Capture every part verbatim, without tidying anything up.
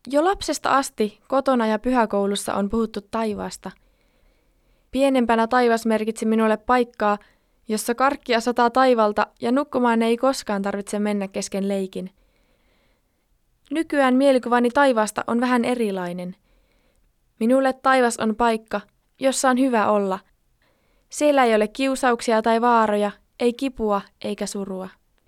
Jo lapsesta asti kotona ja pyhäkoulussa on puhuttu taivaasta. Pienempänä taivas merkitsi minulle paikkaa, jossa karkkia sataa taivalta ja nukkumaan ei koskaan tarvitse mennä kesken leikin. Nykyään mielikuvani taivaasta on vähän erilainen. Minulle taivas on paikka, jossa on hyvä olla. Siellä ei ole kiusauksia tai vaaroja, ei kipua eikä surua.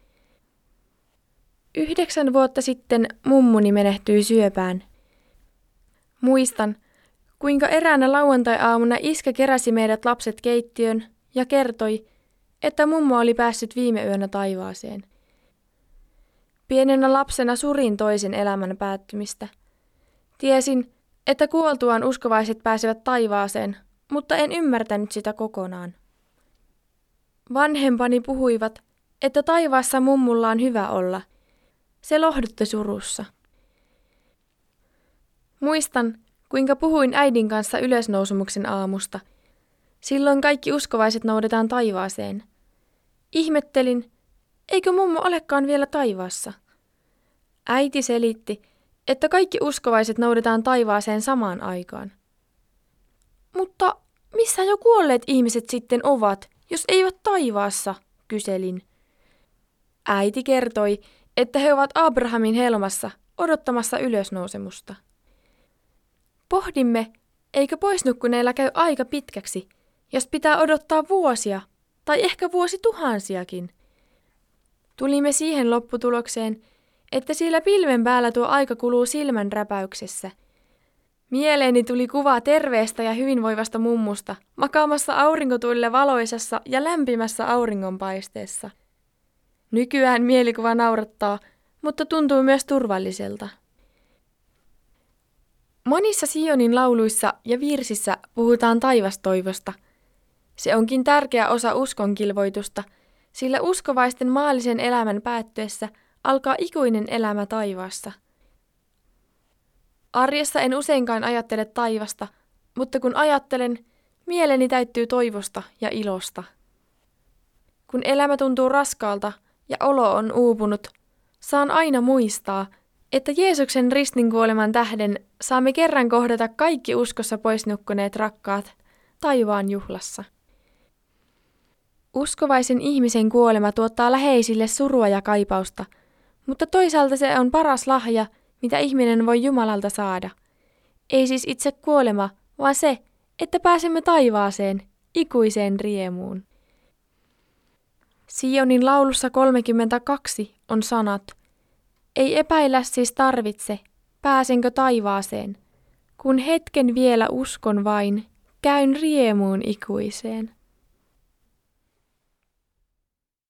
Yhdeksän vuotta sitten mummuni menehtyi syöpään. Muistan, kuinka eräänä lauantai-aamuna iskä keräsi meidät lapset keittiön ja kertoi, että mummo oli päässyt viime yönä taivaaseen. Pienenä lapsena surin toisen elämän päättymistä. Tiesin, että kuoltuaan uskovaiset pääsevät taivaaseen, mutta en ymmärtänyt sitä kokonaan. Vanhempani puhuivat, että taivaassa mummulla on hyvä olla. Se lohdutti surussa. Muistan, kuinka puhuin äidin kanssa ylösnousumuksen aamusta. Silloin kaikki uskovaiset noudetaan taivaaseen. Ihmettelin, eikö mummo olekaan vielä taivaassa? Äiti selitti, että kaikki uskovaiset noudetaan taivaaseen samaan aikaan. Mutta missä jo kuolleet ihmiset sitten ovat, jos eivät taivaassa, kyselin. Äiti kertoi, että he ovat Abrahamin helmassa odottamassa ylösnousemusta. Pohdimme, eikö poisnukkuneilla käy aika pitkäksi, jos pitää odottaa vuosia tai ehkä vuosituhansiakin. Tulimme siihen lopputulokseen, että siellä pilven päällä tuo aika kuluu silmän räpäyksessä. Mieleeni tuli kuva terveestä ja hyvinvoivasta mummusta, makaamassa aurinkotuille valoisassa ja lämpimässä auringonpaisteessa. Nykyään mielikuva naurattaa, mutta tuntuu myös turvalliselta. Monissa Sionin lauluissa ja virsissä puhutaan taivastoivosta. Se onkin tärkeä osa uskonkilvoitusta, sillä uskovaisten maallisen elämän päättyessä alkaa ikuinen elämä taivaassa. Arjessa en useinkaan ajattele taivasta, mutta kun ajattelen, mieleni täyttyy toivosta ja ilosta. Kun elämä tuntuu raskaalta ja olo on uupunut, saan aina muistaa, että Jeesuksen ristinkuoleman tähden saamme kerran kohdata kaikki uskossa poisnukkuneet rakkaat taivaan juhlassa. Uskovaisen ihmisen kuolema tuottaa läheisille surua ja kaipausta, mutta toisaalta se on paras lahja, mitä ihminen voi Jumalalta saada. Ei siis itse kuolema, vaan se, että pääsemme taivaaseen, ikuiseen riemuun. Sionin laulussa kolmekymmentäkaksi on sanat, ei epäillä siis tarvitse, pääsenkö taivaaseen, kun hetken vielä uskon vain, käyn riemuun ikuiseen.